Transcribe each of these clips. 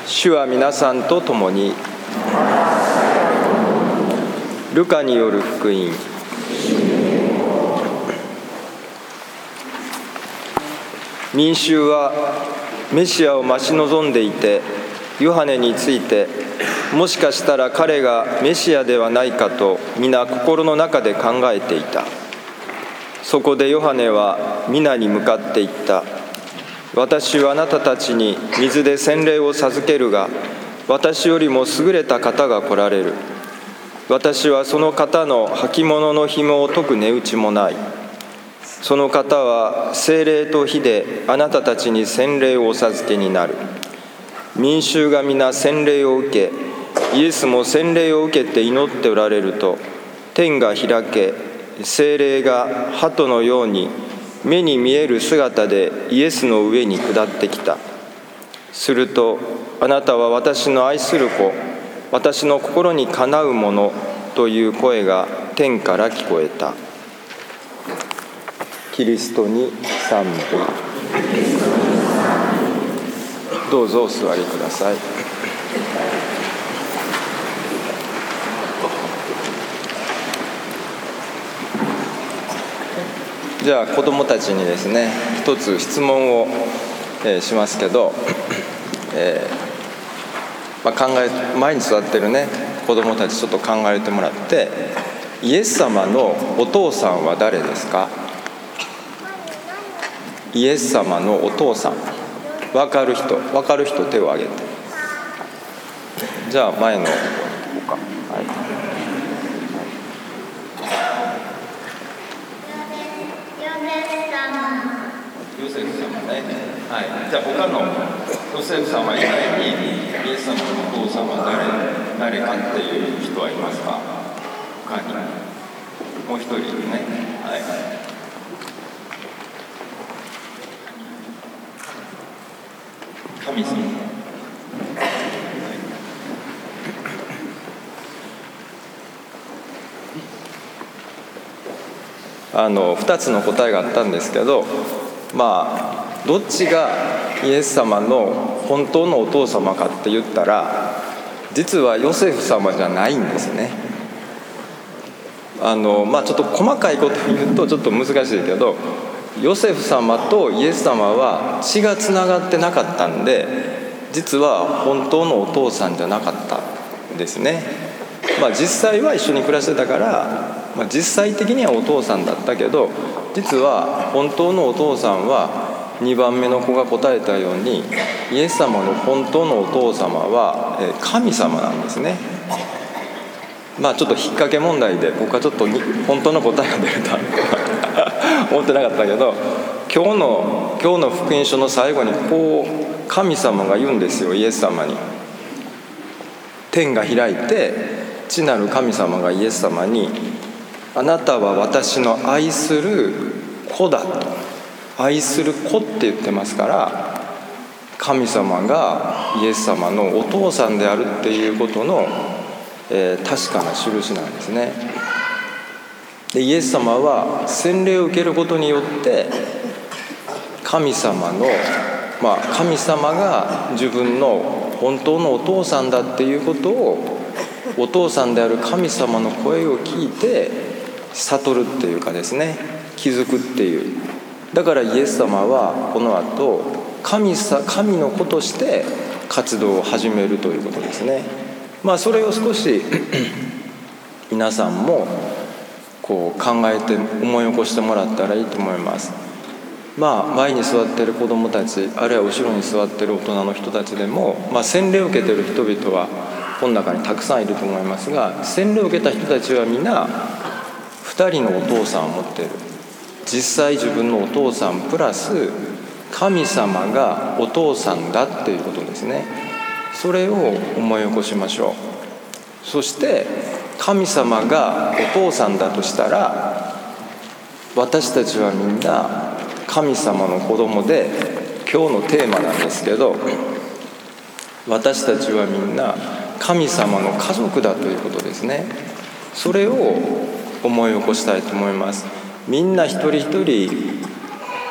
主は皆さんと共に。ルカによる福音。民衆はメシアを待ち望んでいて、ヨハネについて、もしかしたら彼がメシアではないかと皆心の中で考えていた。そこでヨハネは皆に向かって言った。私はあなたたちに水で洗礼を授けるが、私よりも優れた方が来られる。私はその方の履物の紐を解く値打ちもない。その方は聖霊と火であなたたちに洗礼をお授けになる。民衆が皆洗礼を受け、イエスも洗礼を受けて祈っておられると、天が開け、聖霊が鳩のように目に見える姿でイエスの上に下ってきた。すると、あなたは私の愛する子、私の心にかなうものという声が天から聞こえた。キリストに賛美。どうぞお座りください。じゃあ子どもたちにですね、一つ質問を、しますけど、前に座ってるね子どもたちちょっと考えてもらって、イエス様のお父さんは誰ですか？イエス様のお父さん、分かる人手を挙げて。じゃあ前の方か。ヨセフ様ね。はい。じゃあ他のヨセフ様以外にイエス様のお父様は誰かっていう人はいますか？他にもう一人いるね。はい。神様。2つの答えがあったんですけど、どっちがイエス様の本当のお父様かって言ったら、実はヨセフ様じゃないんですね。ちょっと細かいことを言うとちょっと難しいけど、ヨセフ様とイエス様は血がつながってなかったんで、実は本当のお父さんじゃなかったんですね。実際は一緒に暮らしてたから、実際的にはお父さんだったけど、実は本当のお父さんは2番目の子が答えたように、イエス様の本当のお父様は神様なんですね。ちょっと引っ掛け問題で僕はちょっと本当の答えが出ると思ってなかったけど、今日の福音書の最後にこう神様が言うんですよ。イエス様に天が開いて、父なる神様がイエス様に、あなたは私の愛する子だと。愛する子って言ってますから、神様がイエス様のお父さんであるっていうことの、確かな印なんですね。でイエス様は洗礼を受けることによって、神様が自分の本当のお父さんだっていうことを、お父さんである神様の声を聞いて悟るっていうかですね、気づくっていう。だからイエス様はこの後神の子として活動を始めるということですね。それを少し皆さんもこう考えて思い起こしてもらったらいいと思います。前に座っている子どもたち、あるいは後ろに座っている大人の人たちでも、洗礼を受けている人々はこの中にたくさんいると思いますが、洗礼を受けた人たちは皆2人のお父さんを持っている。実際自分のお父さんプラス神様がお父さんだっていうことですね。それを思い起こしましょう。そして神様がお父さんだとしたら、私たちはみんな神様の子供で、今日のテーマなんですけど、私たちはみんな神様の家族だということですね。それを思い起こしたいと思います。みんな一人一人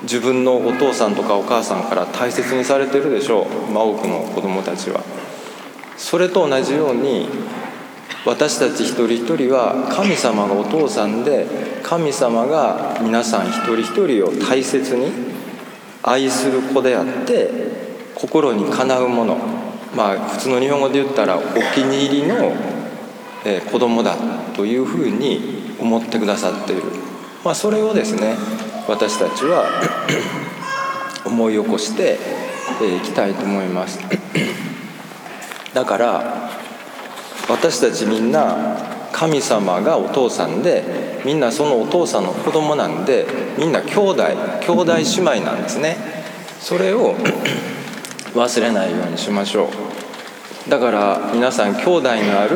自分のお父さんとかお母さんから大切にされてるでしょう、多くの子どもたちは。それと同じように私たち一人一人は神様がお父さんで、神様が皆さん一人一人を大切に愛する子であって、心にかなうもの、普通の日本語で言ったらお気に入りの子供だというふうに思ってくださっている、それをですね、私たちは思い起こしていきたいと思います。だから私たちみんな神様がお父さんで、みんなそのお父さんの子供なんで、みんな兄弟姉妹なんですね。それを忘れないようにしましょう。だから皆さん兄弟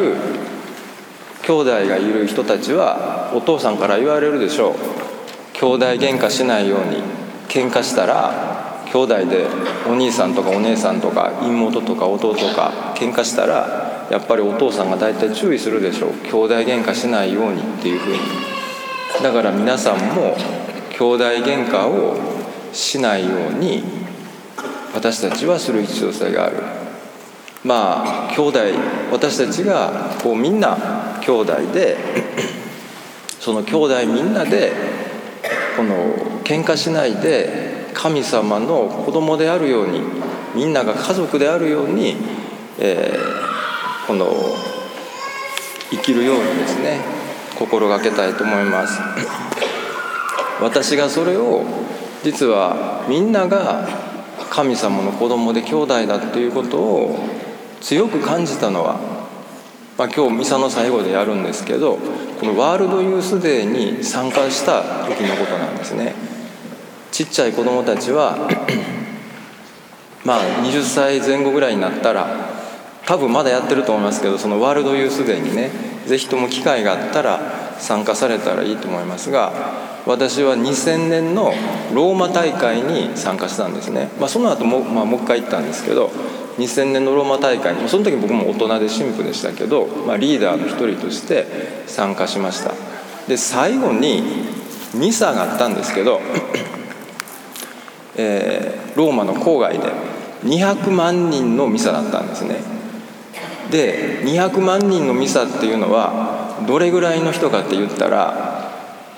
がいる人たちはお父さんから言われるでしょう。兄弟喧嘩しないように。喧嘩したら兄弟でお兄さんとかお姉さんとか妹とか弟とか喧嘩したら、やっぱりお父さんが大体注意するでしょう。兄弟喧嘩しないようにっていうふうに。だから皆さんも兄弟喧嘩をしないように私たちはする必要性がある。兄弟、私たちがみんな兄弟でその兄弟みんなで喧嘩しないで神様の子供であるように、みんなが家族であるように、生きるようにですね、心がけたいと思います。私がそれを実はみんなが神様の子供で兄弟だっていうことを強く感じたのは、今日ミサの最後でやるんですけど、このワールドユースデーに参加した時のことなんですね。ちっちゃい子供たちは20歳前後ぐらいになったら、多分まだやってると思いますけど、そのワールドユースデーにね、ぜひとも機会があったら参加されたらいいと思いますが、私は2000年のローマ大会に参加したんですね。その後もう一回行ったんですけど、2000年のローマ大会に、その時僕も大人で神父でしたけど、リーダーの一人として参加しました。で最後にミサがあったんですけど、ローマの郊外で200万人のミサだったんですね。で200万人のミサっていうのはどれぐらいの人かって言ったら、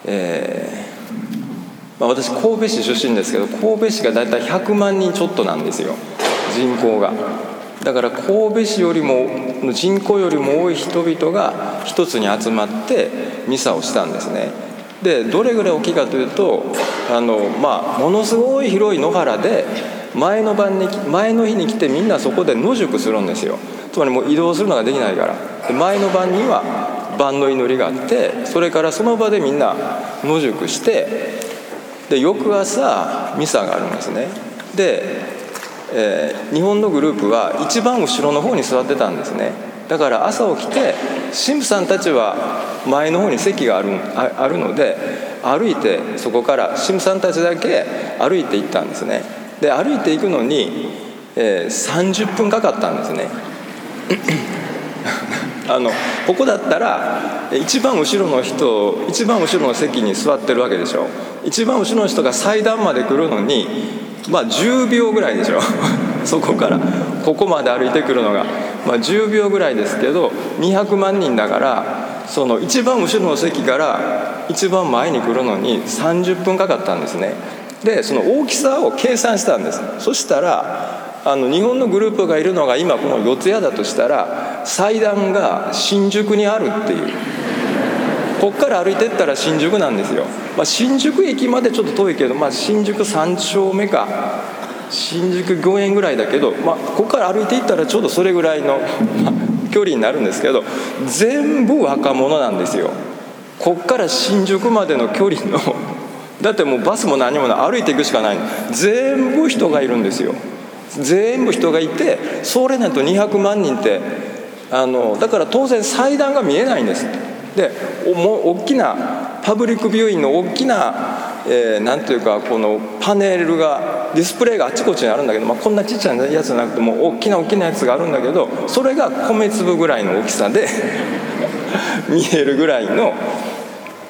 私神戸市出身ですけど、神戸市がだいたい100万人ちょっとなんですよ、人口が。だから神戸市よりも人口よりも多い人々が一つに集まってミサをしたんですね。でどれぐらい大きいかというと、ものすごい広い野原で前の日に来てみんなそこで野宿するんですよ。つまりもう移動するのができないから。で前の晩には晩の祈りがあって、それからその場でみんな野宿して、で翌朝ミサがあるんですね。で日本のグループは一番後ろの方に座ってたんですね。だから朝起きて神父さんたちは前の方に席があるので、歩いてそこから神父さんたちだけ歩いて行ったんですね。で歩いて行くのに、30分かかったんですね。ここだったら一番後ろの席に座ってるわけでしょ。一番後ろの人が祭壇まで来るのに10秒ぐらいでしょ。そこからここまで歩いてくるのが、10秒ぐらいですけど、200万人だからその一番後ろの席から一番前に来るのに30分かかったんですね。でその大きさを計算したんです。そしたら日本のグループがいるのが今この四谷だとしたら、祭壇が新宿にあるっていう、こっから歩いてったら新宿なんですよ。新宿駅までちょっと遠いけど、新宿3丁目か新宿御苑ぐらいだけど、ここから歩いていったらちょうどそれぐらいの距離になるんですけど、全部若者なんですよ。こっから新宿までの距離のだってもうバスも何もない、歩いていくしかない。全部人がいるんですよ。全部人がいて、それなんと200万人ってだから当然祭壇が見えないんです。でもう大きなパブリックビューイングの大きな、なんていうかこのパネルがディスプレイがあちこちにあるんだけど、こんなちっちゃなやつじゃなくてもう大きなやつがあるんだけど、それが米粒ぐらいの大きさで見えるぐらいの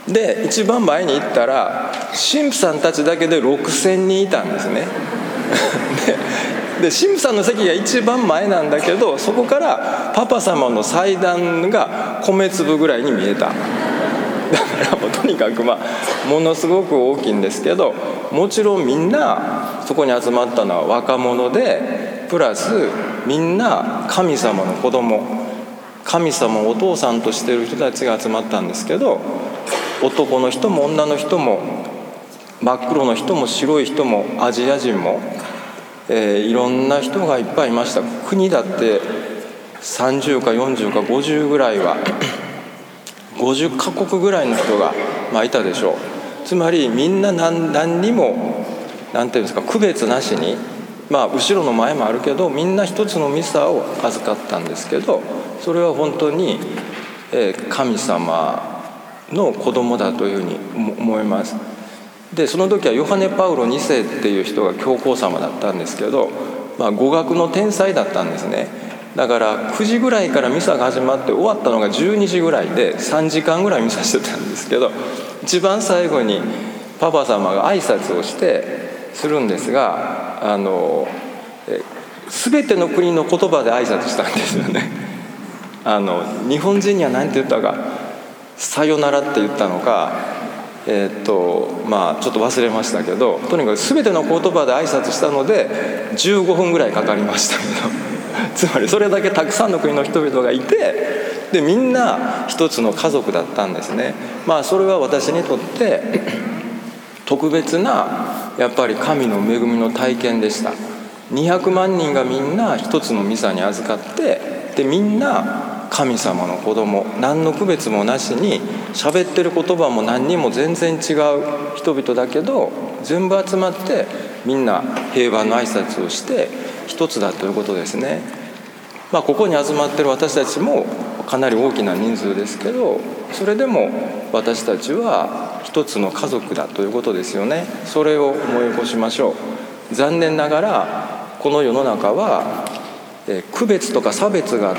で一番前に行ったら神父さんたちだけで6000人いたんですねで神父さんの席が一番前なんだけど、そこからパパ様の祭壇が米粒ぐらいに見えた。だからもうとにかくものすごく大きいんですけど、もちろんみんなそこに集まったのは若者で、プラスみんな神様の子供、神様をお父さんとしている人たちが集まったんですけど、男の人も女の人も真っ黒の人も白い人もアジア人も、いろんな人がいっぱいいました。国だって30か40か50ぐらいは50カ国ぐらいの人が、いたでしょう。つまりみんな何にも何ていうんですか、区別なしに、後ろの前もあるけどみんな一つのミサを預かったんですけど、それは本当に神様の子供だというふうに思います。でその時はヨハネ・パウロ2世っていう人が教皇様だったんですけど、語学の天才だったんですね。だから9時ぐらいからミサが始まって終わったのが12時ぐらいで3時間ぐらいミサしてたんですけど、一番最後にパパ様が挨拶をするんですが、全ての国の言葉で挨拶したんですよね。日本人には何て言ったか、さよならって言ったのか、ちょっと忘れましたけど、とにかく全ての言葉で挨拶したので15分ぐらいかかりましたけどつまりそれだけたくさんの国の人々がいて、でみんな一つの家族だったんですね。それは私にとって特別なやっぱり神の恵みの体験でした。200万人がみんな一つのミサに預かって、でみんな神様の子供、何の区別もなしに喋ってる言葉も何にも全然違う人々だけど、全部集まってみんな平和の挨拶をして一つだということですね。ここに集まってる私たちもかなり大きな人数ですけど、それでも私たちは一つの家族だということですよね。それを思い起こしましょう。残念ながらこの世の中は区別とか差別があって、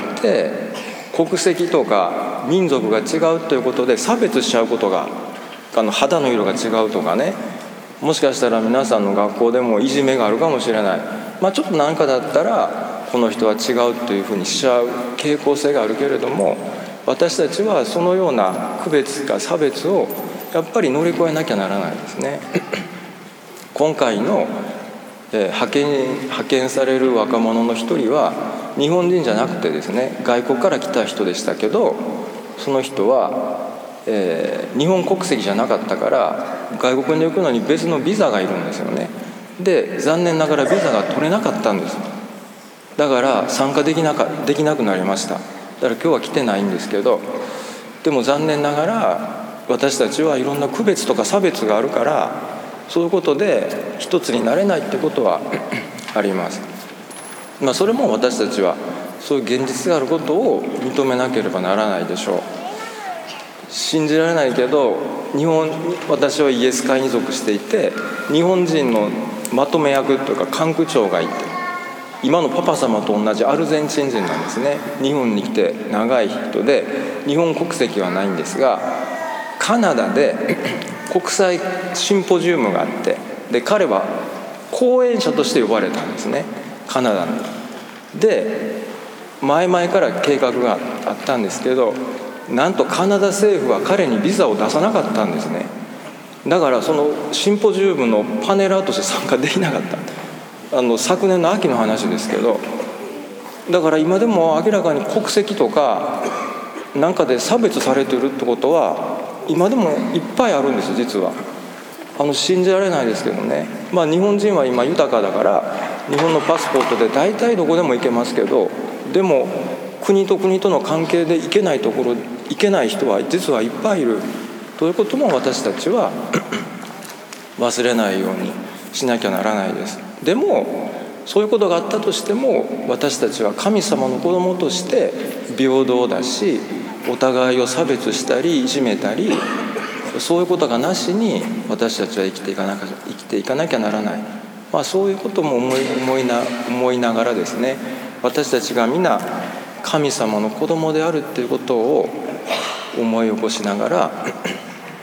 国籍とか民族が違うということで差別しちゃうことが、肌の色が違うとかね、もしかしたら皆さんの学校でもいじめがあるかもしれない。ちょっと何かだったらこの人は違うというふうにしちゃう傾向性があるけれども、私たちはそのような区別か差別をやっぱり乗り越えなきゃならないですね。今回の派遣される若者の一人は日本人じゃなくてですね、外国から来た人でしたけど、その人は、日本国籍じゃなかったから外国に行くのに別のビザがいるんですよね。で残念ながらビザが取れなかったんです。だから参加できなくなりました。だから今日は来てないんですけど、でも残念ながら私たちはいろんな区別とか差別があるから、そういうことで一つになれないってことはあります。それも私たちはそういう現実があることを認めなければならないでしょう。信じられないけど、私はイエス会に属していて、日本人のまとめ役というか管区長がいて、今のパパ様と同じアルゼンチン人なんですね。日本に来て長い人で日本国籍はないんですが、カナダで国際シンポジウムがあって、で彼は講演者として呼ばれたんですね、カナダの。で前々から計画があったんですけど、なんとカナダ政府は彼にビザを出さなかったんですね。だからそのシンポジウムのパネラーとして参加できなかった。昨年の秋の話ですけど、だから今でも明らかに国籍とかなんかで差別されてるってことは今でもいっぱいあるんです。実は信じられないですけどね。日本人は今豊かだから日本のパスポートで大体どこでも行けますけど、でも国と国との関係で行けないところ、行けない人は実はいっぱいいるということも私たちは忘れないようにしなきゃならないです。でもそういうことがあったとしても、私たちは神様の子供として平等だし、お互いを差別したりいじめたり、そういうことがなしに私たちは生きていかなきゃならない。そういうことも思いながらですね、私たちが皆神様の子供であるっていうことを思い起こしながら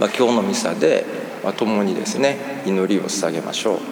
今日のミサで共にですね祈りを捧げましょう。